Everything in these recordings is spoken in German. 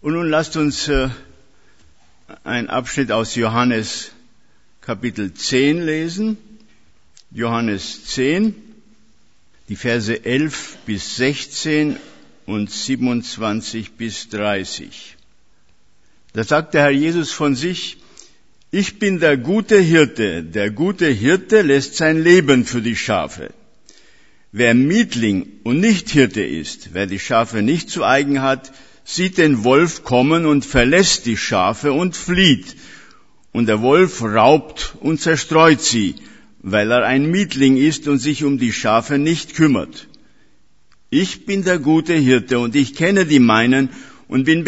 Und nun lasst uns einen Abschnitt aus Johannes Kapitel 10 lesen. Johannes 10, die Verse 11 bis 16 und 27 bis 30. Da sagt der Herr Jesus von sich: Ich bin der gute Hirte. Der gute Hirte lässt sein Leben für die Schafe. Wer Mietling und nicht Hirte ist, wer die Schafe nicht zu eigen hat, sieht den Wolf kommen und verlässt die Schafe und flieht. Und der Wolf raubt und zerstreut sie, weil er ein Mietling ist und sich um die Schafe nicht kümmert. Ich bin der gute Hirte und ich kenne die meinen und bin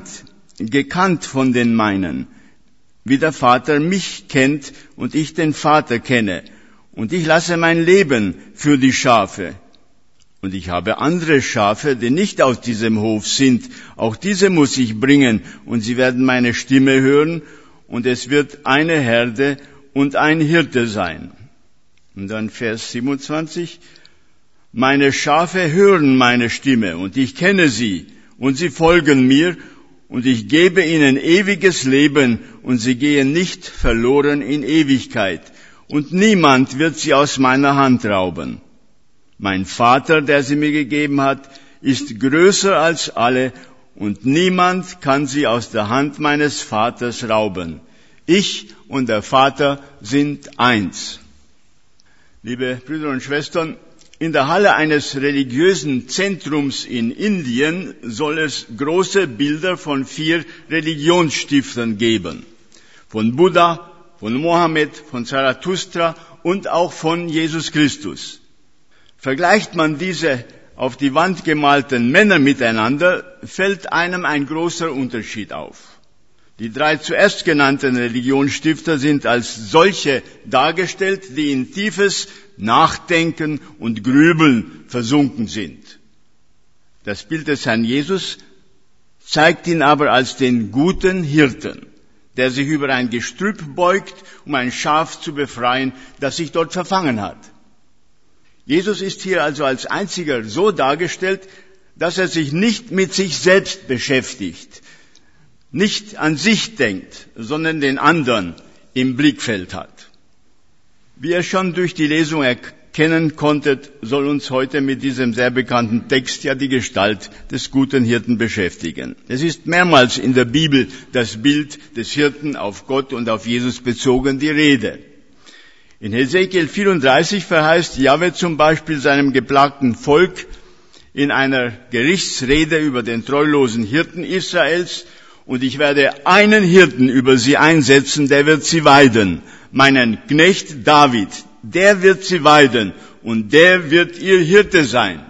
gekannt von den meinen, wie der Vater mich kennt und ich den Vater kenne. Und ich lasse mein Leben für die Schafe. Und ich habe andere Schafe, die nicht aus diesem Hof sind. Auch diese muss ich bringen, und sie werden meine Stimme hören, und es wird eine Herde und ein Hirte sein. Und dann Vers 27. Meine Schafe hören meine Stimme, und ich kenne sie, und sie folgen mir, und ich gebe ihnen ewiges Leben, und sie gehen nicht verloren in Ewigkeit. Und niemand wird sie aus meiner Hand rauben. Mein Vater, der sie mir gegeben hat, ist größer als alle, und niemand kann sie aus der Hand meines Vaters rauben. Ich und der Vater sind eins. Liebe Brüder und Schwestern, in der Halle eines religiösen Zentrums in Indien soll es große Bilder von 4 Religionsstiftern geben. Von Buddha, von Mohammed, von Zarathustra und auch von Jesus Christus. Vergleicht man diese auf die Wand gemalten Männer miteinander, fällt einem ein großer Unterschied auf. Die 3 zuerst genannten Religionsstifter sind als solche dargestellt, die in tiefes Nachdenken und Grübeln versunken sind. Das Bild des Herrn Jesus zeigt ihn aber als den guten Hirten, der sich über ein Gestrüpp beugt, um ein Schaf zu befreien, das sich dort verfangen hat. Jesus ist hier also als einziger so dargestellt, dass er sich nicht mit sich selbst beschäftigt, nicht an sich denkt, sondern den anderen im Blickfeld hat. Wie ihr schon durch die Lesung erkennen konntet, soll uns heute mit diesem sehr bekannten Text ja die Gestalt des guten Hirten beschäftigen. Es ist mehrmals in der Bibel das Bild des Hirten auf Gott und auf Jesus bezogen die Rede. In Hesekiel 34 verheißt Jahwe zum Beispiel seinem geplagten Volk in einer Gerichtsrede über den treulosen Hirten Israels: Und ich werde einen Hirten über sie einsetzen, der wird sie weiden. Meinen Knecht David, der wird sie weiden und der wird ihr Hirte sein.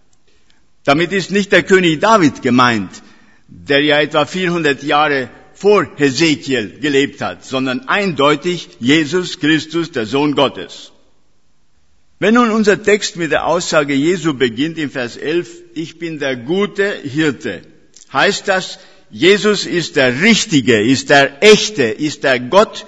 Damit ist nicht der König David gemeint, der ja etwa 400 Jahre vor Hesekiel gelebt hat, sondern eindeutig Jesus Christus, der Sohn Gottes. Wenn nun unser Text mit der Aussage Jesu beginnt in Vers 11, ich bin der gute Hirte, heißt das, Jesus ist der richtige, ist der echte, ist der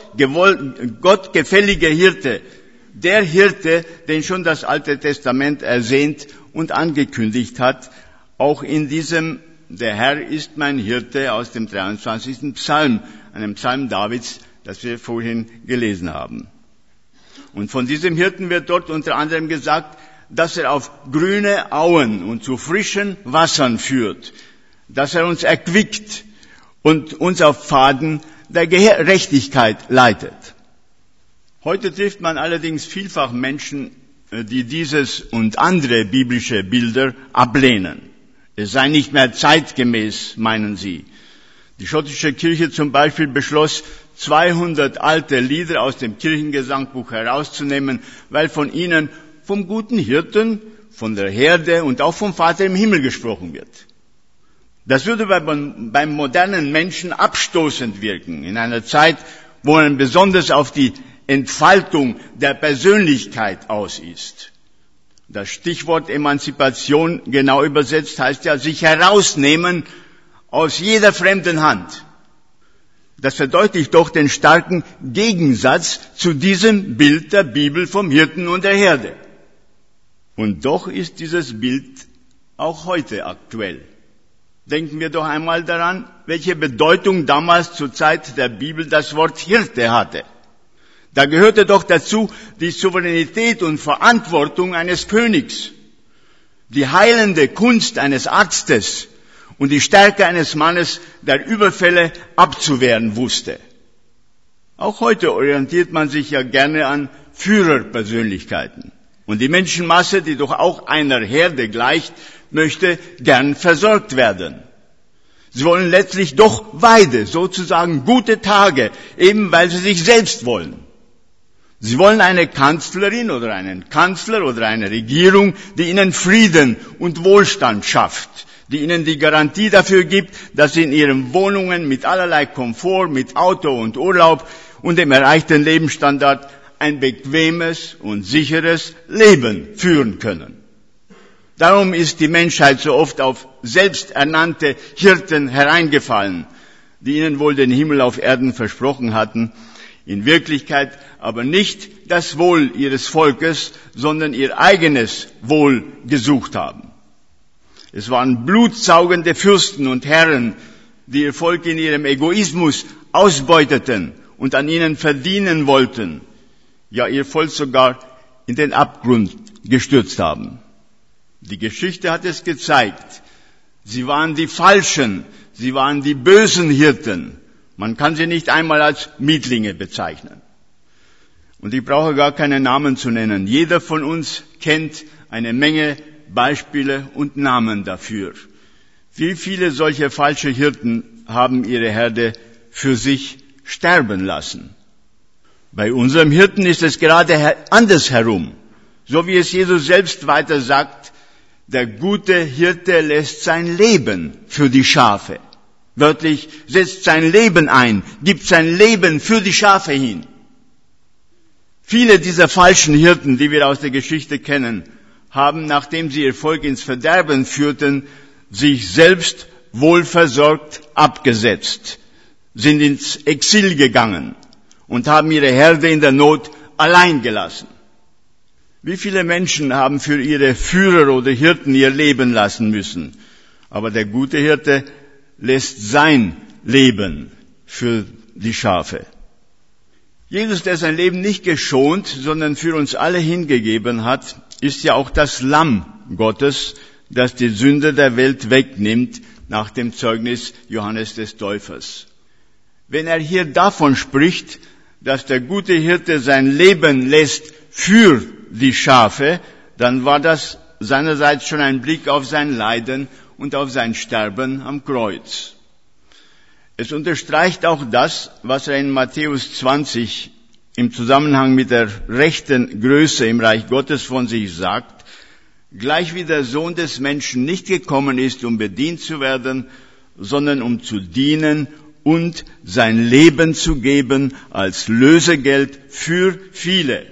gottgefällige Hirte, der Hirte, den schon das Alte Testament ersehnt und angekündigt hat, auch in diesem Der Herr ist mein Hirte aus dem 23. Psalm, einem Psalm Davids, das wir vorhin gelesen haben. Und von diesem Hirten wird dort unter anderem gesagt, dass er auf grüne Auen und zu frischen Wassern führt, dass er uns erquickt und uns auf Pfaden der Gerechtigkeit leitet. Heute trifft man allerdings vielfach Menschen, die dieses und andere biblische Bilder ablehnen. Es sei nicht mehr zeitgemäß, meinen sie. Die schottische Kirche zum Beispiel beschloss, 200 alte Lieder aus dem Kirchengesangbuch herauszunehmen, weil von ihnen vom guten Hirten, von der Herde und auch vom Vater im Himmel gesprochen wird. Das würde beim modernen Menschen abstoßend wirken, in einer Zeit, wo man besonders auf die Entfaltung der Persönlichkeit aus ist. Das Stichwort Emanzipation, genau übersetzt, heißt ja, sich herausnehmen aus jeder fremden Hand. Das verdeutlicht doch den starken Gegensatz zu diesem Bild der Bibel vom Hirten und der Herde. Und doch ist dieses Bild auch heute aktuell. Denken wir doch einmal daran, welche Bedeutung damals zur Zeit der Bibel das Wort Hirte hatte. Da gehörte doch dazu die Souveränität und Verantwortung eines Königs, die heilende Kunst eines Arztes und die Stärke eines Mannes, der Überfälle abzuwehren wusste. Auch heute orientiert man sich ja gerne an Führerpersönlichkeiten. Und die Menschenmasse, die doch auch einer Herde gleicht, möchte gern versorgt werden. Sie wollen letztlich doch Weide, sozusagen gute Tage, eben weil sie sich selbst wollen. Sie wollen eine Kanzlerin oder einen Kanzler oder eine Regierung, die ihnen Frieden und Wohlstand schafft, die ihnen die Garantie dafür gibt, dass sie in ihren Wohnungen mit allerlei Komfort, mit Auto und Urlaub und dem erreichten Lebensstandard ein bequemes und sicheres Leben führen können. Darum ist die Menschheit so oft auf selbsternannte Hirten hereingefallen, die ihnen wohl den Himmel auf Erden versprochen hatten, in Wirklichkeit aber nicht das Wohl ihres Volkes, sondern ihr eigenes Wohl gesucht haben. Es waren blutsaugende Fürsten und Herren, die ihr Volk in ihrem Egoismus ausbeuteten und an ihnen verdienen wollten, ja ihr Volk sogar in den Abgrund gestürzt haben. Die Geschichte hat es gezeigt. Sie waren die Falschen, sie waren die bösen Hirten. Man kann sie nicht einmal als Mietlinge bezeichnen. Und ich brauche gar keine Namen zu nennen. Jeder von uns kennt eine Menge Beispiele und Namen dafür. Wie viele solche falsche Hirten haben ihre Herde für sich sterben lassen? Bei unserem Hirten ist es gerade andersherum. So wie es Jesus selbst weiter sagt, der gute Hirte lässt sein Leben für die Schafe. Wörtlich setzt sein Leben ein, gibt sein Leben für die Schafe hin. Viele dieser falschen Hirten, die wir aus der Geschichte kennen, haben, nachdem sie ihr Volk ins Verderben führten, sich selbst wohlversorgt abgesetzt, sind ins Exil gegangen und haben ihre Herde in der Not allein gelassen. Wie viele Menschen haben für ihre Führer oder Hirten ihr Leben lassen müssen? Aber der gute Hirte lässt sein Leben für die Schafe. Jesus, der sein Leben nicht geschont, sondern für uns alle hingegeben hat, ist ja auch das Lamm Gottes, das die Sünde der Welt wegnimmt, nach dem Zeugnis Johannes des Täufers. Wenn er hier davon spricht, dass der gute Hirte sein Leben lässt für die Schafe, dann war das seinerseits schon ein Blick auf sein Leiden und auf sein Sterben am Kreuz. Es unterstreicht auch das, was er in Matthäus 20 im Zusammenhang mit der rechten Größe im Reich Gottes von sich sagt, gleich wie der Sohn des Menschen nicht gekommen ist, um bedient zu werden, sondern um zu dienen und sein Leben zu geben als Lösegeld für viele.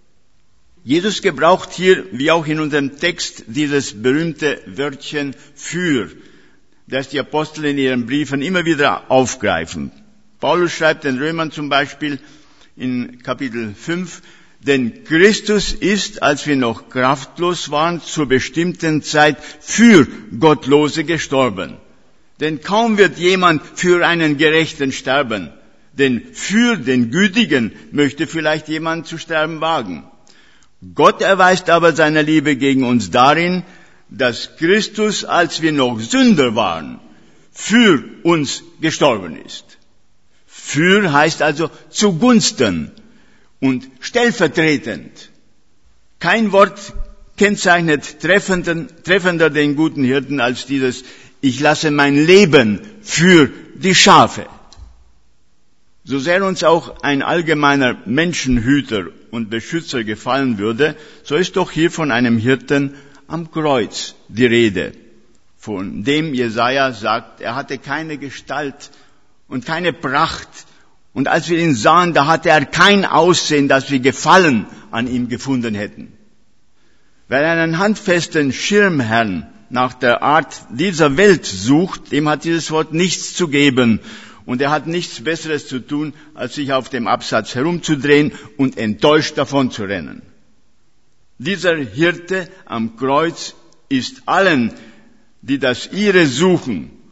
Jesus gebraucht hier, wie auch in unserem Text, dieses berühmte Wörtchen für, das die Apostel in ihren Briefen immer wieder aufgreifen. Paulus schreibt den Römern zum Beispiel in Kapitel 5, denn Christus ist, als wir noch kraftlos waren, zur bestimmten Zeit für Gottlose gestorben. Denn kaum wird jemand für einen Gerechten sterben, denn für den Gütigen möchte vielleicht jemand zu sterben wagen. Gott erweist aber seine Liebe gegen uns darin, dass Christus, als wir noch Sünder waren, für uns gestorben ist. Für heißt also zugunsten und stellvertretend. Kein Wort kennzeichnet treffender den guten Hirten als dieses: Ich lasse mein Leben für die Schafe. So sehr uns auch ein allgemeiner Menschenhüter und Beschützer gefallen würde, so ist doch hier von einem Hirten am Kreuz die Rede, von dem Jesaja sagt, er hatte keine Gestalt und keine Pracht. Und als wir ihn sahen, da hatte er kein Aussehen, dass wir Gefallen an ihm gefunden hätten. Wer einen handfesten Schirmherrn nach der Art dieser Welt sucht, dem hat dieses Wort nichts zu geben. Und er hat nichts Besseres zu tun, als sich auf dem Absatz herumzudrehen und enttäuscht davon zu rennen. Dieser Hirte am Kreuz ist allen, die das Ihre suchen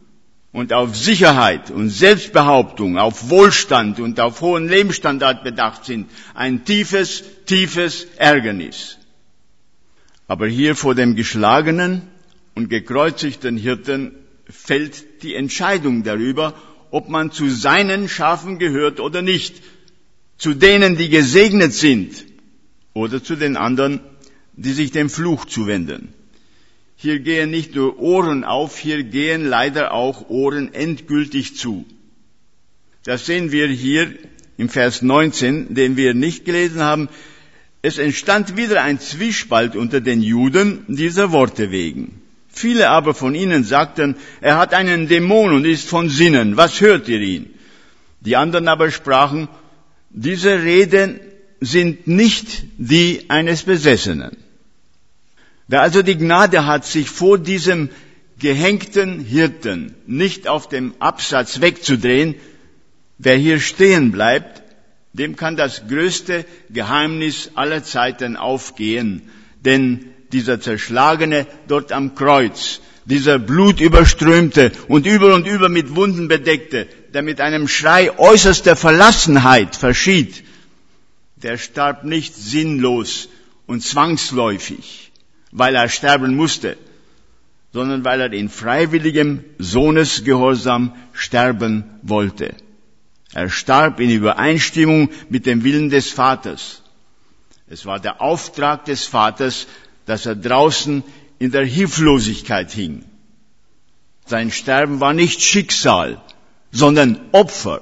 und auf Sicherheit und Selbstbehauptung, auf Wohlstand und auf hohen Lebensstandard bedacht sind, ein tiefes, tiefes Ärgernis. Aber hier vor dem geschlagenen und gekreuzigten Hirten fällt die Entscheidung darüber, ob man zu seinen Schafen gehört oder nicht, zu denen, die gesegnet sind, oder zu den anderen, die sich dem Fluch zuwenden. Hier gehen nicht nur Ohren auf, hier gehen leider auch Ohren endgültig zu. Das sehen wir hier im Vers 19, den wir nicht gelesen haben. Es entstand wieder ein Zwiespalt unter den Juden dieser Worte wegen. Viele aber von ihnen sagten, er hat einen Dämon und ist von Sinnen. Was hört ihr ihn? Die anderen aber sprachen, diese Reden sind nicht die eines Besessenen. Wer also die Gnade hat, sich vor diesem gehängten Hirten nicht auf dem Absatz wegzudrehen, wer hier stehen bleibt, dem kann das größte Geheimnis aller Zeiten aufgehen. Denn dieser Zerschlagene dort am Kreuz, dieser blutüberströmte und über mit Wunden bedeckte, der mit einem Schrei äußerster Verlassenheit verschied, der starb nicht sinnlos und zwangsläufig, weil er sterben musste, sondern weil er in freiwilligem Sohnesgehorsam sterben wollte. Er starb in Übereinstimmung mit dem Willen des Vaters. Es war der Auftrag des Vaters, dass er draußen in der Hilflosigkeit hing. Sein Sterben war nicht Schicksal, sondern Opfer.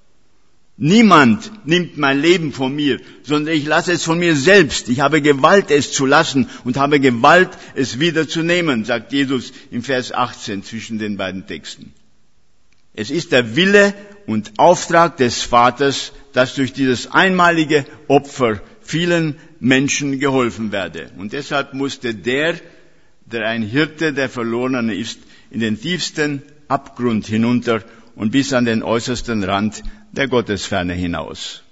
Niemand nimmt mein Leben von mir, sondern ich lasse es von mir selbst. Ich habe Gewalt, es zu lassen und habe Gewalt, es wieder zu nehmen, sagt Jesus im Vers 18 zwischen den beiden Texten. Es ist der Wille und Auftrag des Vaters, dass durch dieses einmalige Opfer vielen Menschen geholfen werde. Und deshalb musste der ein Hirte der Verlorenen ist, in den tiefsten Abgrund hinunter und bis an den äußersten Rand der Gottesferne hinaus.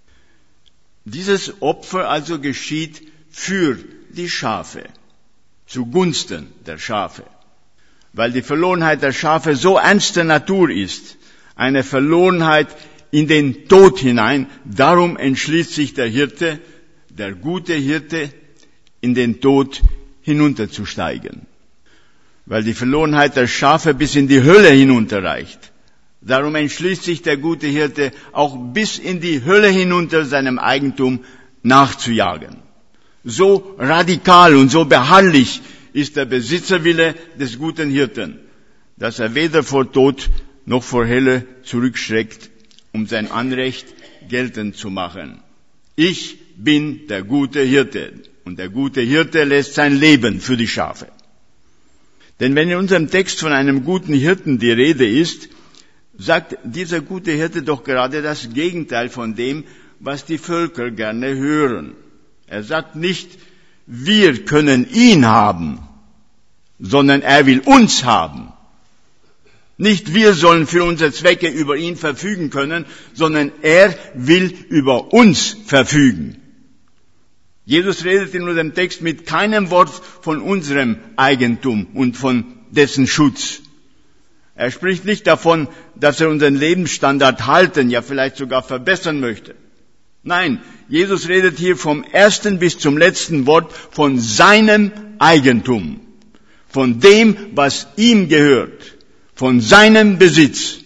Dieses Opfer also geschieht für die Schafe, zugunsten der Schafe. Weil die Verlorenheit der Schafe so ernster Natur ist, eine Verlorenheit in den Tod hinein, darum entschließt sich der Hirte, der gute Hirte, in den Tod hinunterzusteigen. Weil die Verlorenheit der Schafe bis in die Hölle hinunterreicht. Darum entschließt sich der gute Hirte, auch bis in die Hölle hinunter seinem Eigentum nachzujagen. So radikal und so beharrlich ist der Besitzerwille des guten Hirten, dass er weder vor Tod noch vor Hölle zurückschreckt, um sein Anrecht geltend zu machen. Ich bin der gute Hirte und der gute Hirte lässt sein Leben für die Schafe. Denn wenn in unserem Text von einem guten Hirten die Rede ist, sagt dieser gute Hirte doch gerade das Gegenteil von dem, was die Völker gerne hören. Er sagt nicht, wir können ihn haben, sondern er will uns haben. Nicht wir sollen für unsere Zwecke über ihn verfügen können, sondern er will über uns verfügen. Jesus redet in unserem Text mit keinem Wort von unserem Eigentum und von dessen Schutz. Er spricht nicht davon, dass er unseren Lebensstandard halten, ja vielleicht sogar verbessern möchte. Nein, Jesus redet hier vom ersten bis zum letzten Wort von seinem Eigentum, von dem, was ihm gehört, von seinem Besitz.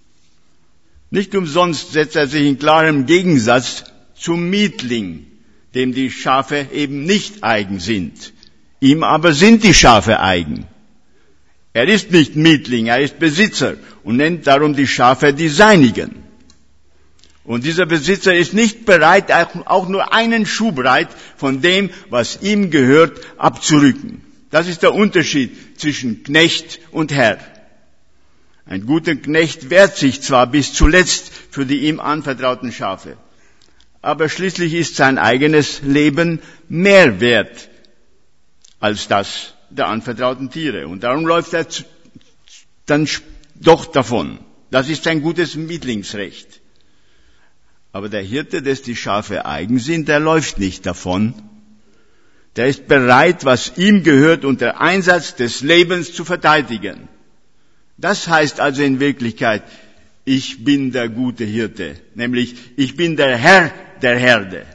Nicht umsonst setzt er sich in klarem Gegensatz zum Mietling, dem die Schafe eben nicht eigen sind. Ihm aber sind die Schafe eigen. Er ist nicht Mietling, er ist Besitzer und nennt darum die Schafe die Seinigen. Und dieser Besitzer ist nicht bereit, auch nur einen Schuh breit von dem, was ihm gehört, abzurücken. Das ist der Unterschied zwischen Knecht und Herr. Ein guter Knecht wehrt sich zwar bis zuletzt für die ihm anvertrauten Schafe, aber schließlich ist sein eigenes Leben mehr wert als das der anvertrauten Tiere. Und darum läuft er dann doch davon. Das ist ein gutes Mietlingsrecht. Aber der Hirte, des die Schafe eigen sind, der läuft nicht davon. Der ist bereit, was ihm gehört, unter Einsatz des Lebens zu verteidigen. Das heißt also in Wirklichkeit, ich bin der gute Hirte, nämlich ich bin der Herr der Herde.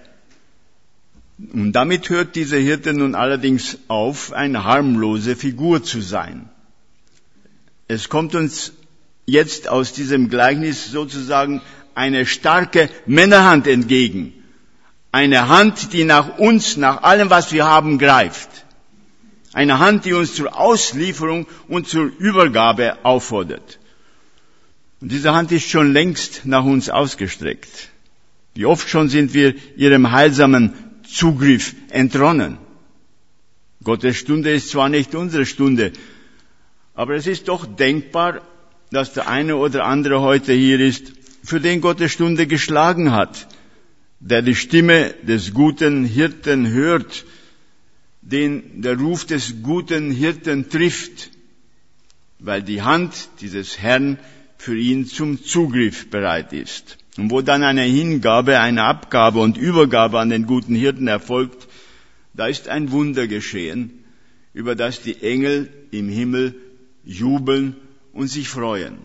Und damit hört dieser Hirte nun allerdings auf, eine harmlose Figur zu sein. Es kommt uns jetzt aus diesem Gleichnis sozusagen eine starke Männerhand entgegen. Eine Hand, die nach uns, nach allem, was wir haben, greift. Eine Hand, die uns zur Auslieferung und zur Übergabe auffordert. Und diese Hand ist schon längst nach uns ausgestreckt. Wie oft schon sind wir ihrem heilsamen Zugriff entronnen. Gottes Stunde ist zwar nicht unsere Stunde, aber es ist doch denkbar, dass der eine oder andere heute hier ist, für den Gottes Stunde geschlagen hat, der die Stimme des guten Hirten hört, den der Ruf des guten Hirten trifft, weil die Hand dieses Herrn für ihn zum Zugriff bereit ist. Und wo dann eine Hingabe, eine Abgabe und Übergabe an den guten Hirten erfolgt, da ist ein Wunder geschehen, über das die Engel im Himmel jubeln und sich freuen.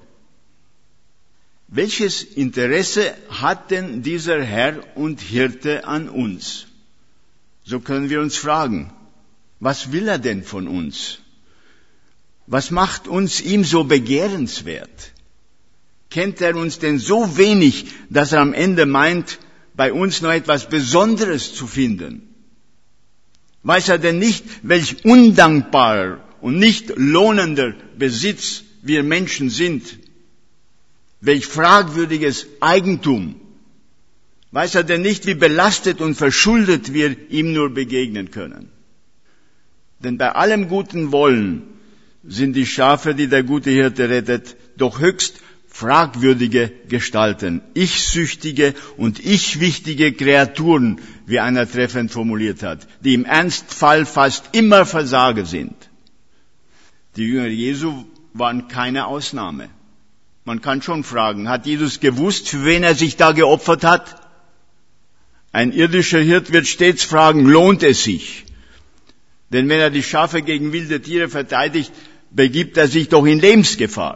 Welches Interesse hat denn dieser Herr und Hirte an uns? So können wir uns fragen, was will er denn von uns? Was macht uns ihm so begehrenswert? Kennt er uns denn so wenig, dass er am Ende meint, bei uns noch etwas Besonderes zu finden? Weiß er denn nicht, welch undankbarer und nicht lohnender Besitz wir Menschen sind? Welch fragwürdiges Eigentum? Weiß er denn nicht, wie belastet und verschuldet wir ihm nur begegnen können? Denn bei allem guten Wollen sind die Schafe, die der gute Hirte rettet, doch höchst fragwürdige Gestalten, ich-süchtige und ich-wichtige Kreaturen, wie einer treffend formuliert hat, die im Ernstfall fast immer Versager sind. Die Jünger Jesu waren keine Ausnahme. Man kann schon fragen, hat Jesus gewusst, für wen er sich da geopfert hat? Ein irdischer Hirt wird stets fragen, lohnt es sich? Denn wenn er die Schafe gegen wilde Tiere verteidigt, begibt er sich doch in Lebensgefahr.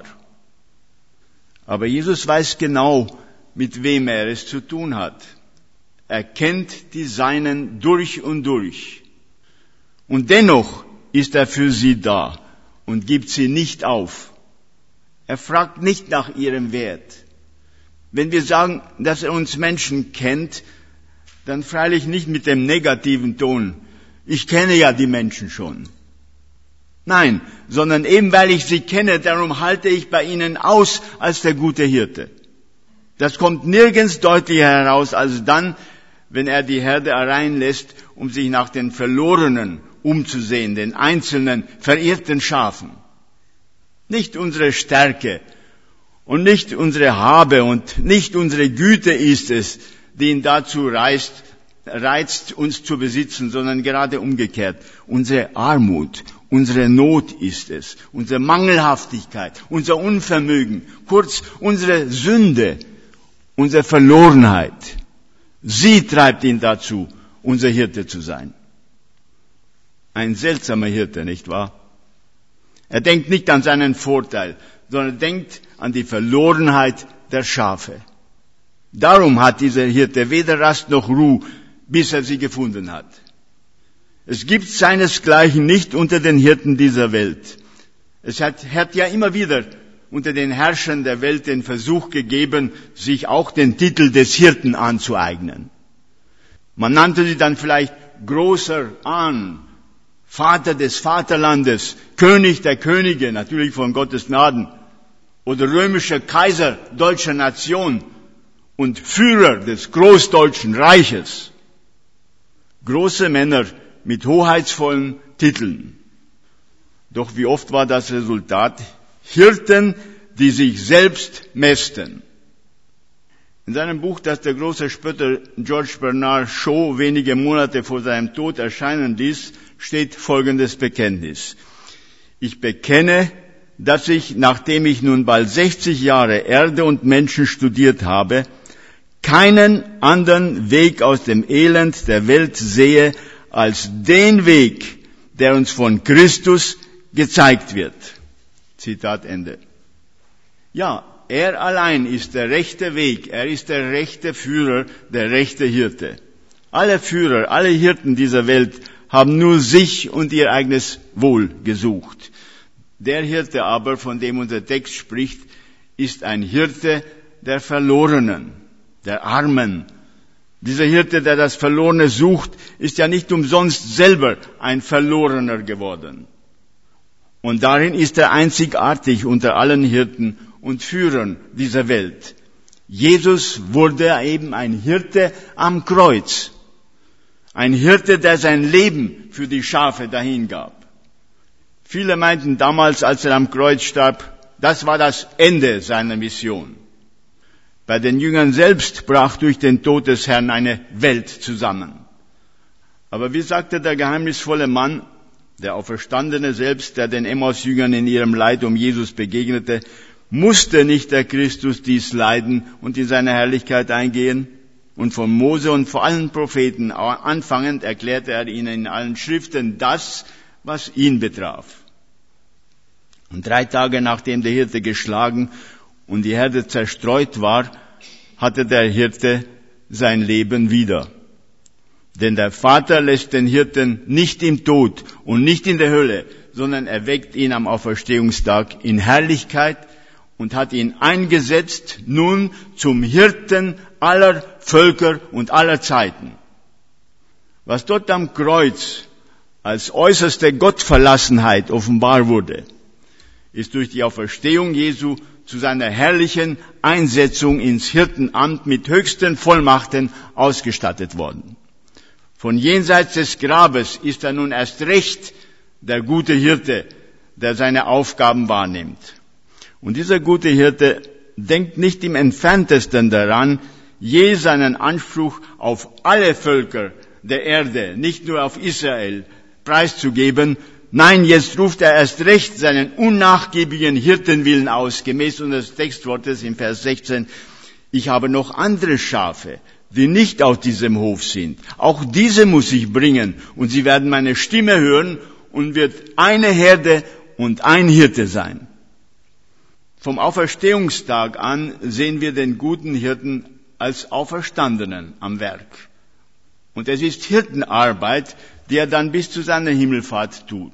Aber Jesus weiß genau, mit wem er es zu tun hat. Er kennt die Seinen durch und durch. Und dennoch ist er für sie da und gibt sie nicht auf. Er fragt nicht nach ihrem Wert. Wenn wir sagen, dass er uns Menschen kennt, dann freilich nicht mit dem negativen Ton. Ich kenne ja die Menschen schon. Nein, sondern eben weil ich sie kenne, darum halte ich bei ihnen aus als der gute Hirte. Das kommt nirgends deutlicher heraus als dann, wenn er die Herde allein lässt, um sich nach den Verlorenen umzusehen, den einzelnen verirrten Schafen. Nicht unsere Stärke und nicht unsere Habe und nicht unsere Güte ist es, die ihn dazu reizt, uns zu besitzen, sondern gerade umgekehrt. Unsere Armut, unsere Not ist es, unsere Mangelhaftigkeit, unser Unvermögen, kurz unsere Sünde, unsere Verlorenheit. Sie treibt ihn dazu, unser Hirte zu sein. Ein seltsamer Hirte, nicht wahr? Er denkt nicht an seinen Vorteil, sondern denkt an die Verlorenheit der Schafe. Darum hat dieser Hirte weder Rast noch Ruhe, bis er sie gefunden hat. Es gibt seinesgleichen nicht unter den Hirten dieser Welt. Es hat ja immer wieder unter den Herrschern der Welt den Versuch gegeben, sich auch den Titel des Hirten anzueignen. Man nannte sie dann vielleicht großer Ahn, Vater des Vaterlandes, König der Könige, natürlich von Gottes Gnaden, oder römischer Kaiser deutscher Nation und Führer des großdeutschen Reiches. Große Männer mit hoheitsvollen Titeln. Doch wie oft war das Resultat? Hirten, die sich selbst mästen. In seinem Buch, das der große Spötter George Bernard Shaw wenige Monate vor seinem Tod erscheinen ließ, steht folgendes Bekenntnis. Ich bekenne, dass ich, nachdem ich nun bald 60 Jahre Erde und Menschen studiert habe, keinen anderen Weg aus dem Elend der Welt sehe, als den Weg, der uns von Christus gezeigt wird. Zitat Ende. Ja, er allein ist der rechte Weg, er ist der rechte Führer, der rechte Hirte. Alle Führer, alle Hirten dieser Welt haben nur sich und ihr eigenes Wohl gesucht. Der Hirte aber, von dem unser Text spricht, ist ein Hirte der Verlorenen, der Armen. Dieser Hirte, der das Verlorene sucht, ist ja nicht umsonst selber ein Verlorener geworden. Und darin ist er einzigartig unter allen Hirten und Führern dieser Welt. Jesus wurde eben ein Hirte am Kreuz. Ein Hirte, der sein Leben für die Schafe dahingab. Viele meinten damals, als er am Kreuz starb, das war das Ende seiner Mission. Bei den Jüngern selbst brach durch den Tod des Herrn eine Welt zusammen. Aber wie sagte der geheimnisvolle Mann, der Auferstandene selbst, der den Emmaus-Jüngern in ihrem Leid um Jesus begegnete, musste nicht der Christus dies leiden und in seine Herrlichkeit eingehen? Und von Mose und vor allen Propheten anfangend erklärte er ihnen in allen Schriften das, was ihn betraf. Und 3 Tage nachdem der Hirte geschlagen und die Herde zerstreut war, hatte der Hirte sein Leben wieder. Denn der Vater lässt den Hirten nicht im Tod und nicht in der Hölle, sondern erweckt ihn am Auferstehungstag in Herrlichkeit und hat ihn eingesetzt nun zum Hirten aller Völker und aller Zeiten. Was dort am Kreuz als äußerste Gottverlassenheit offenbar wurde, ist durch die Auferstehung Jesu zu seiner herrlichen Einsetzung ins Hirtenamt mit höchsten Vollmachten ausgestattet worden. Von jenseits des Grabes ist er nun erst recht der gute Hirte, der seine Aufgaben wahrnimmt. Und dieser gute Hirte denkt nicht im Entferntesten daran, je seinen Anspruch auf alle Völker der Erde, nicht nur auf Israel, preiszugeben. Nein, jetzt ruft er erst recht seinen unnachgiebigen Hirtenwillen aus, gemäß unseres Textwortes im Vers 16. Ich habe noch andere Schafe, die nicht auf diesem Hof sind. Auch diese muss ich bringen, und sie werden meine Stimme hören und wird eine Herde und ein Hirte sein. Vom Auferstehungstag an sehen wir den guten Hirten als Auferstandenen am Werk. Und es ist Hirtenarbeit, die er dann bis zu seiner Himmelfahrt tut.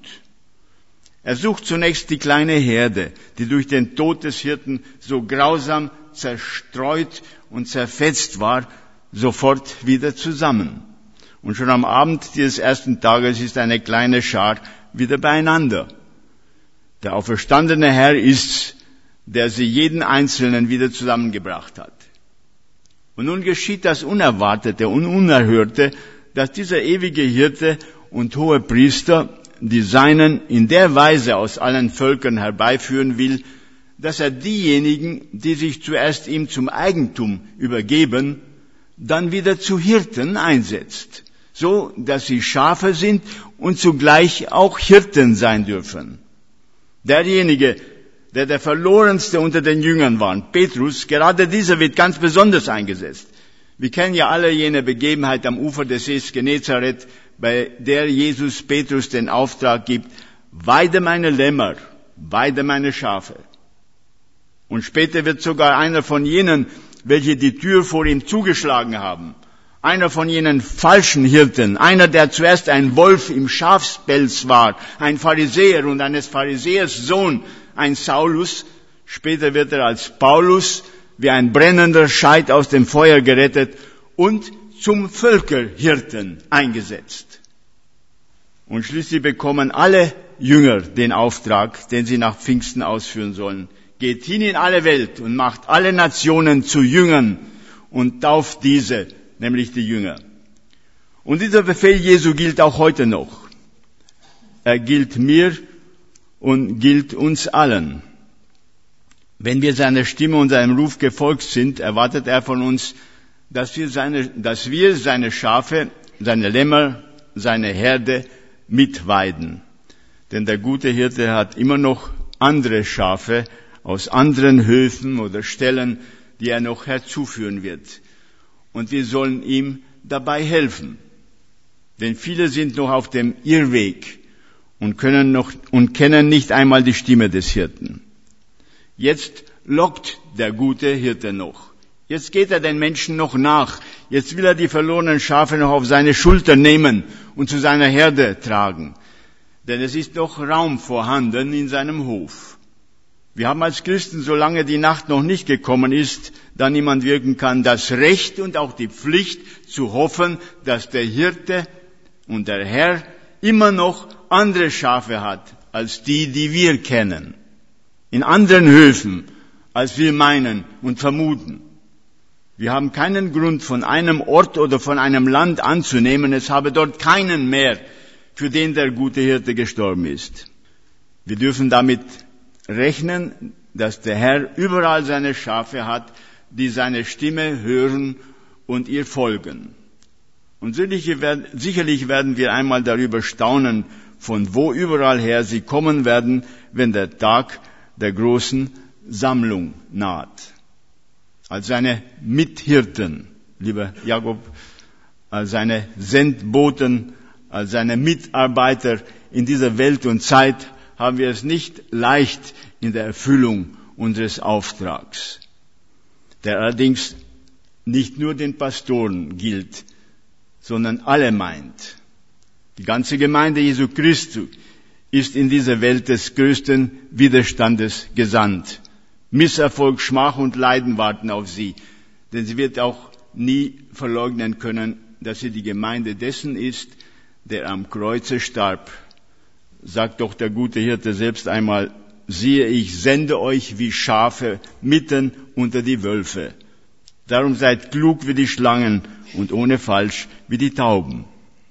Er sucht zunächst die kleine Herde, die durch den Tod des Hirten so grausam zerstreut und zerfetzt war, sofort wieder zusammen. Und schon am Abend dieses ersten Tages ist eine kleine Schar wieder beieinander. Der auferstandene Herr ist's, der sie jeden Einzelnen wieder zusammengebracht hat. Und nun geschieht das Unerwartete und Unerhörte, dass dieser ewige Hirte und hohe Priester die Seinen in der Weise aus allen Völkern herbeiführen will, dass er diejenigen, die sich zuerst ihm zum Eigentum übergeben, dann wieder zu Hirten einsetzt, so dass sie Schafe sind und zugleich auch Hirten sein dürfen. Derjenige, der verlorenste unter den Jüngern war, Petrus, gerade dieser wird ganz besonders eingesetzt. Wir kennen ja alle jene Begebenheit am Ufer des Sees Genezareth, bei der Jesus Petrus den Auftrag gibt, weide meine Lämmer, weide meine Schafe. Und später wird sogar einer von jenen, welche die Tür vor ihm zugeschlagen haben, einer von jenen falschen Hirten, einer, der zuerst ein Wolf im Schafspelz war, ein Pharisäer und eines Pharisäers Sohn, ein Saulus, später wird er als Paulus wie ein brennender Scheit aus dem Feuer gerettet und zum Völkerhirten eingesetzt. Und schließlich bekommen alle Jünger den Auftrag, den sie nach Pfingsten ausführen sollen. Geht hin in alle Welt und macht alle Nationen zu Jüngern und tauft diese, nämlich die Jünger. Und dieser Befehl Jesu gilt auch heute noch. Er gilt mir und gilt uns allen. Wenn wir seiner Stimme und seinem Ruf gefolgt sind, erwartet er von uns, dass wir seine Schafe, seine Lämmer, seine Herde mitweiden. Denn der gute Hirte hat immer noch andere Schafe aus anderen Höfen oder Stellen, die er noch herzuführen wird. Und wir sollen ihm dabei helfen. Denn viele sind noch auf dem Irrweg und kennen nicht einmal die Stimme des Hirten. Jetzt lockt der gute Hirte noch. Jetzt geht er den Menschen noch nach. Jetzt will er die verlorenen Schafe noch auf seine Schulter nehmen und zu seiner Herde tragen. Denn es ist noch Raum vorhanden in seinem Hof. Wir haben als Christen, solange die Nacht noch nicht gekommen ist, da niemand wirken kann, das Recht und auch die Pflicht zu hoffen, dass der Hirte und der Herr immer noch andere Schafe hat, als die wir kennen. In anderen Höfen, als wir meinen und vermuten. Wir haben keinen Grund, von einem Ort oder von einem Land anzunehmen, es habe dort keinen mehr, für den der gute Hirte gestorben ist. Wir dürfen damit rechnen, dass der Herr überall seine Schafe hat, die seine Stimme hören und ihr folgen. Und sicherlich werden wir einmal darüber staunen, von wo überall her sie kommen werden, wenn der Tag der großen Sammlung naht. Als seine Mithirten, lieber Jakob, als seine Sendboten, als seine Mitarbeiter in dieser Welt und Zeit haben wir es nicht leicht in der Erfüllung unseres Auftrags, der allerdings nicht nur den Pastoren gilt, sondern alle meint. Die ganze Gemeinde Jesu Christi ist in diese Welt des größten Widerstandes gesandt. Misserfolg, Schmach und Leiden warten auf sie, denn sie wird auch nie verleugnen können, dass sie die Gemeinde dessen ist, der am Kreuze starb. Sagt doch der gute Hirte selbst einmal, siehe, ich sende euch wie Schafe mitten unter die Wölfe. Darum seid klug wie die Schlangen und ohne Falsch wie die Tauben.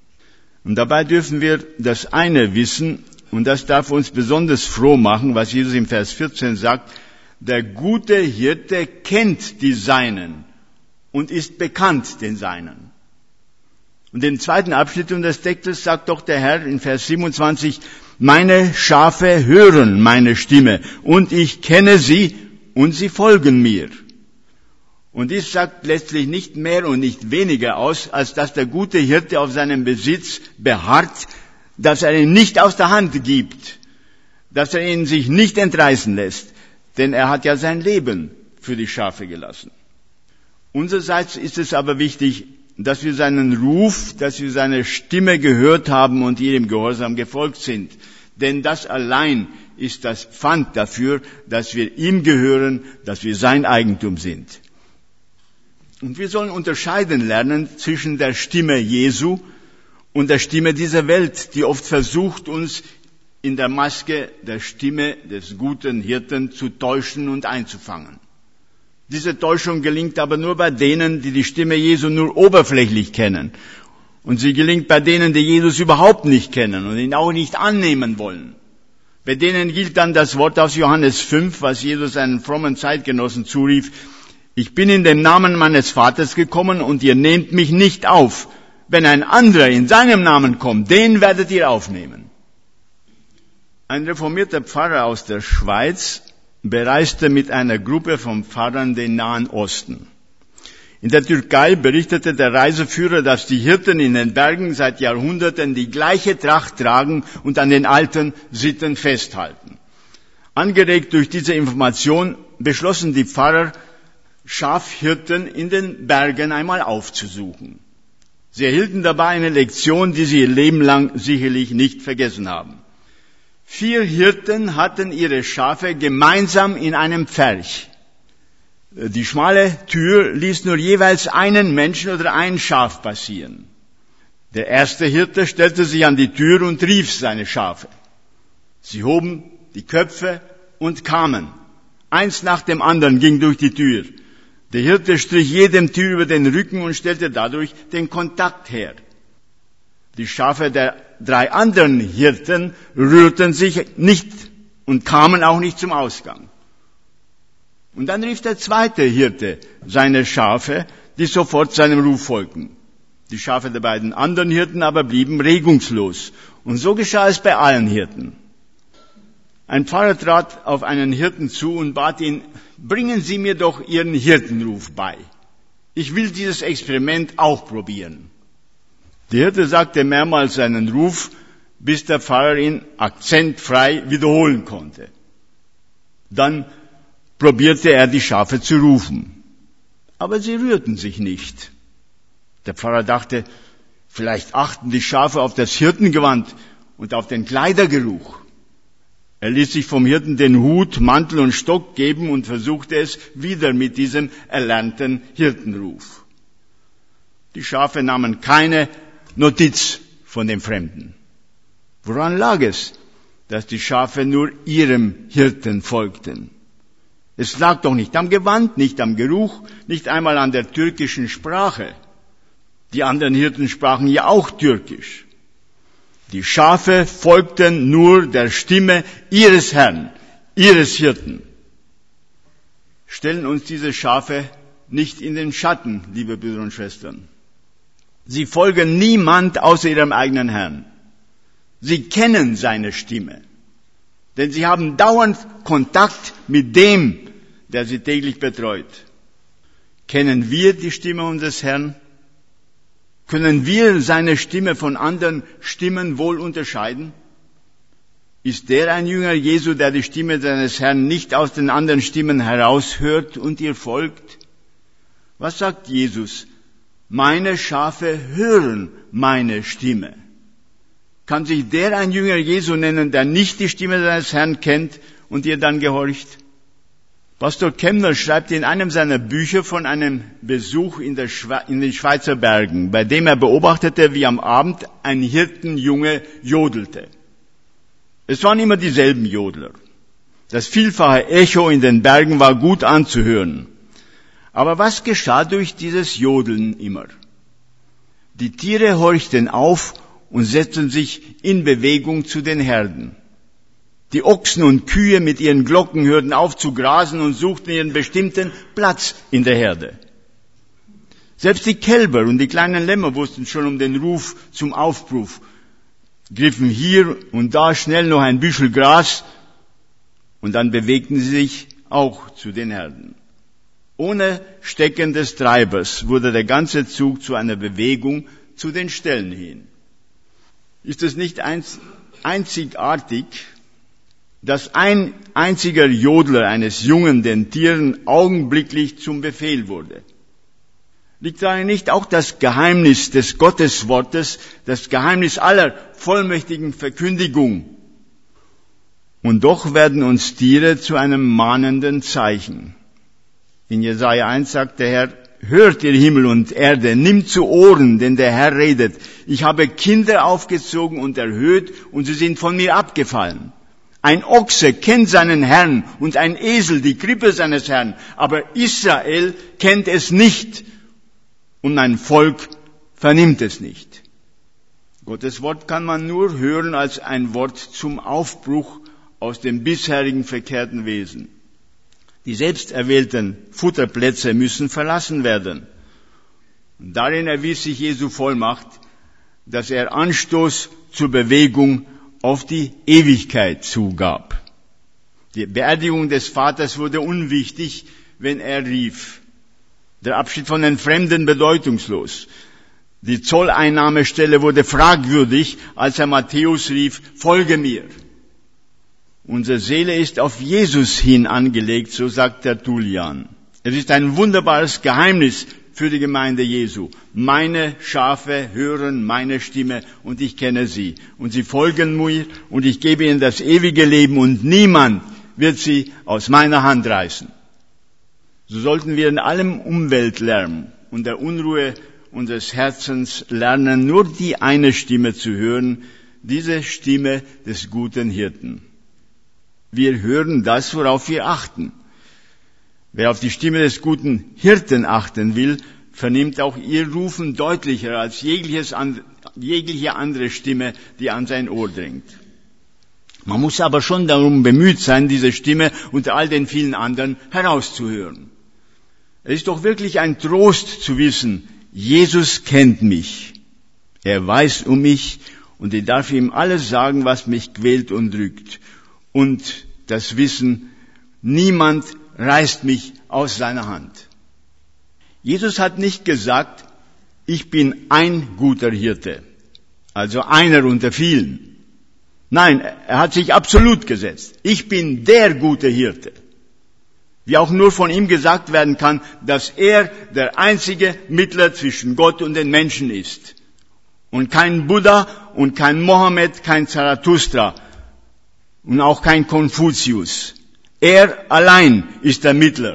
Und dabei dürfen wir das eine wissen, und das darf uns besonders froh machen, was Jesus im Vers 14 sagt, der gute Hirte kennt die Seinen und ist bekannt den Seinen. Und im zweiten Abschnitt des Textes sagt doch der Herr in Vers 27, meine Schafe hören meine Stimme und ich kenne sie und sie folgen mir. Und dies sagt letztlich nicht mehr und nicht weniger aus, als dass der gute Hirte auf seinem Besitz beharrt, dass er ihn nicht aus der Hand gibt, dass er ihn sich nicht entreißen lässt, denn er hat ja sein Leben für die Schafe gelassen. Unsererseits ist es aber wichtig, dass wir seinen Ruf, dass wir seine Stimme gehört haben und ihr im Gehorsam gefolgt sind. Denn das allein ist das Pfand dafür, dass wir ihm gehören, dass wir sein Eigentum sind. Und wir sollen unterscheiden lernen zwischen der Stimme Jesu und der Stimme dieser Welt, die oft versucht, uns in der Maske der Stimme des guten Hirten zu täuschen und einzufangen. Diese Täuschung gelingt aber nur bei denen, die die Stimme Jesu nur oberflächlich kennen. Und sie gelingt bei denen, die Jesus überhaupt nicht kennen und ihn auch nicht annehmen wollen. Bei denen gilt dann das Wort aus Johannes 5, was Jesus seinen frommen Zeitgenossen zurief, ich bin in dem Namen meines Vaters gekommen und ihr nehmt mich nicht auf. Wenn ein anderer in seinem Namen kommt, den werdet ihr aufnehmen. Ein reformierter Pfarrer aus der Schweiz bereiste mit einer Gruppe von Pfarrern den Nahen Osten. In der Türkei berichtete der Reiseführer, dass die Hirten in den Bergen seit Jahrhunderten die gleiche Tracht tragen und an den alten Sitten festhalten. Angeregt durch diese Information beschlossen die Pfarrer, Schafhirten in den Bergen einmal aufzusuchen. Sie erhielten dabei eine Lektion, die sie ihr Leben lang sicherlich nicht vergessen haben. 4 Hirten hatten ihre Schafe gemeinsam in einem Pferch. Die schmale Tür ließ nur jeweils einen Menschen oder ein Schaf passieren. Der erste Hirte stellte sich an die Tür und rief seine Schafe. Sie hoben die Köpfe und kamen. Eins nach dem anderen ging durch die Tür. Der Hirte strich jedem Tier über den Rücken und stellte dadurch den Kontakt her. Die Schafe der 3 anderen Hirten rührten sich nicht und kamen auch nicht zum Ausgang. Und dann rief der zweite Hirte seine Schafe, die sofort seinem Ruf folgten. Die Schafe der beiden anderen Hirten aber blieben regungslos. Und so geschah es bei allen Hirten. Ein Pfarrer trat auf einen Hirten zu und bat ihn, bringen Sie mir doch Ihren Hirtenruf bei. Ich will dieses Experiment auch probieren. Der Hirte sagte mehrmals seinen Ruf, bis der Pfarrer ihn akzentfrei wiederholen konnte. Dann probierte er, die Schafe zu rufen. Aber sie rührten sich nicht. Der Pfarrer dachte, vielleicht achten die Schafe auf das Hirtengewand und auf den Kleidergeruch. Er ließ sich vom Hirten den Hut, Mantel und Stock geben und versuchte es wieder mit diesem erlernten Hirtenruf. Die Schafe nahmen keine Notiz von dem Fremden. Woran lag es, dass die Schafe nur ihrem Hirten folgten? Es lag doch nicht am Gewand, nicht am Geruch, nicht einmal an der türkischen Sprache. Die anderen Hirten sprachen ja auch Türkisch. Die Schafe folgten nur der Stimme ihres Herrn, ihres Hirten. Stellen uns diese Schafe nicht in den Schatten, liebe Brüder und Schwestern. Sie folgen niemand außer ihrem eigenen Herrn. Sie kennen seine Stimme. Denn sie haben dauernd Kontakt mit dem, der sie täglich betreut. Kennen wir die Stimme unseres Herrn? Können wir seine Stimme von anderen Stimmen wohl unterscheiden? Ist der ein Jünger Jesu, der die Stimme seines Herrn nicht aus den anderen Stimmen heraushört und ihr folgt? Was sagt Jesus? Meine Schafe hören meine Stimme. Kann sich der ein Jünger Jesu nennen, der nicht die Stimme seines Herrn kennt und ihr dann gehorcht? Pastor Kemmler schreibt in einem seiner Bücher von einem Besuch in den Schweizer Bergen, bei dem er beobachtete, wie am Abend ein Hirtenjunge jodelte. Es waren immer dieselben Jodler. Das vielfache Echo in den Bergen war gut anzuhören. Aber was geschah durch dieses Jodeln immer? Die Tiere horchten auf und setzten sich in Bewegung zu den Herden. Die Ochsen und Kühe mit ihren Glocken hörten auf zu grasen und suchten ihren bestimmten Platz in der Herde. Selbst die Kälber und die kleinen Lämmer wussten schon um den Ruf zum Aufbruch, griffen hier und da schnell noch ein Büschel Gras und dann bewegten sie sich auch zu den Herden. Ohne Stecken des Treibers wurde der ganze Zug zu einer Bewegung zu den Ställen hin. Ist es nicht einzigartig, dass ein einziger Jodler eines Jungen den Tieren augenblicklich zum Befehl wurde? Liegt darin nicht auch das Geheimnis des Gotteswortes, das Geheimnis aller vollmächtigen Verkündigung? Und doch werden uns Tiere zu einem mahnenden Zeichen. In Jesaja 1 sagt der Herr, hört ihr Himmel und Erde, nimmt zu Ohren, denn der Herr redet. Ich habe Kinder aufgezogen und erhöht und sie sind von mir abgefallen. Ein Ochse kennt seinen Herrn und ein Esel die Krippe seines Herrn, aber Israel kennt es nicht und mein Volk vernimmt es nicht. Gottes Wort kann man nur hören als ein Wort zum Aufbruch aus dem bisherigen verkehrten Wesen. Die selbst erwählten Futterplätze müssen verlassen werden. Und darin erwies sich Jesu Vollmacht, dass er Anstoß zur Bewegung auf die Ewigkeit zugab. Die Beerdigung des Vaters wurde unwichtig, wenn er rief. Der Abschied von den Fremden bedeutungslos. Die Zolleinnahmestelle wurde fragwürdig, als er Matthäus rief, folge mir. Unsere Seele ist auf Jesus hin angelegt, so sagt Tertullian. Es ist ein wunderbares Geheimnis für die Gemeinde Jesu. Meine Schafe hören meine Stimme und ich kenne sie. Und sie folgen mir und ich gebe ihnen das ewige Leben und niemand wird sie aus meiner Hand reißen. So sollten wir in allem Umweltlärm und der Unruhe unseres Herzens lernen, nur die eine Stimme zu hören, diese Stimme des guten Hirten. Wir hören das, worauf wir achten. Wer auf die Stimme des guten Hirten achten will, vernimmt auch ihr Rufen deutlicher als jegliche andere Stimme, die an sein Ohr dringt. Man muss aber schon darum bemüht sein, diese Stimme unter all den vielen anderen herauszuhören. Es ist doch wirklich ein Trost zu wissen, Jesus kennt mich. Er weiß um mich und ich darf ihm alles sagen, was mich quält und drückt. Und das Wissen, niemand reißt mich aus seiner Hand. Jesus hat nicht gesagt, ich bin ein guter Hirte, also einer unter vielen. Nein, er hat sich absolut gesetzt. Ich bin der gute Hirte. Wie auch nur von ihm gesagt werden kann, dass er der einzige Mittler zwischen Gott und den Menschen ist. Und kein Buddha und kein Mohammed, kein Zarathustra und auch kein Konfuzius. Er allein ist der Mittler.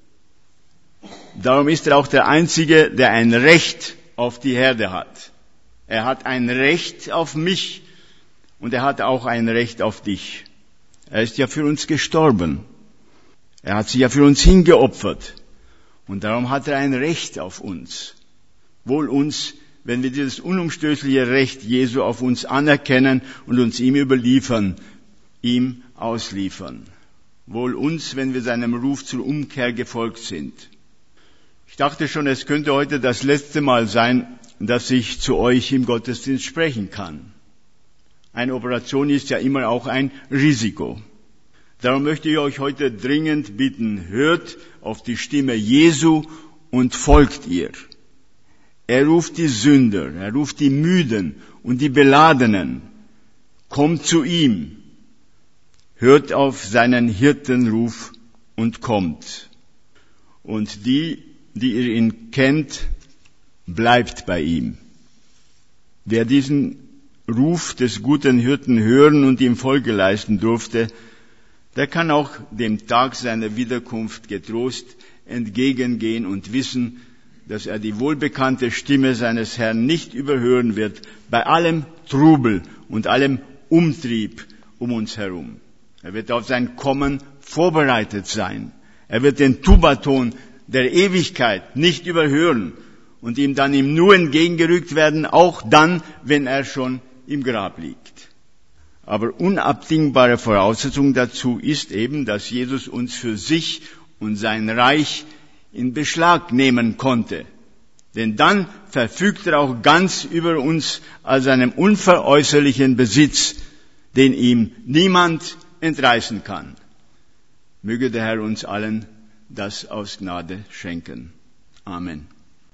Darum ist er auch der Einzige, der ein Recht auf die Herde hat. Er hat ein Recht auf mich und er hat auch ein Recht auf dich. Er ist ja für uns gestorben. Er hat sich ja für uns hingeopfert. Und darum hat er ein Recht auf uns. Wohl uns, wenn wir dieses unumstößliche Recht Jesu auf uns anerkennen und uns ihm überliefern, ihm ausliefern. Wohl uns, wenn wir seinem Ruf zur Umkehr gefolgt sind. Ich dachte schon, es könnte heute das letzte Mal sein, dass ich zu euch im Gottesdienst sprechen kann. Eine Operation ist ja immer auch ein Risiko. Darum möchte ich euch heute dringend bitten, hört auf die Stimme Jesu und folgt ihr. Er ruft die Sünder, er ruft die Müden und die Beladenen. Kommt zu ihm. Hört auf seinen Hirtenruf und kommt. Und die ihr ihn kennt, bleibt bei ihm. Wer diesen Ruf des guten Hirten hören und ihm Folge leisten durfte, der kann auch dem Tag seiner Wiederkunft getrost entgegengehen und wissen, dass er die wohlbekannte Stimme seines Herrn nicht überhören wird, bei allem Trubel und allem Umtrieb um uns herum. Er wird auf sein Kommen vorbereitet sein. Er wird den Tubaton der Ewigkeit nicht überhören und ihm dann im Nu entgegengerückt werden, auch dann, wenn er schon im Grab liegt. Aber unabdingbare Voraussetzung dazu ist eben, dass Jesus uns für sich und sein Reich in Beschlag nehmen konnte. Denn dann verfügt er auch ganz über uns als einem unveräußerlichen Besitz, den ihm niemand entreißen kann. Möge der Herr uns allen das aus Gnade schenken. Amen.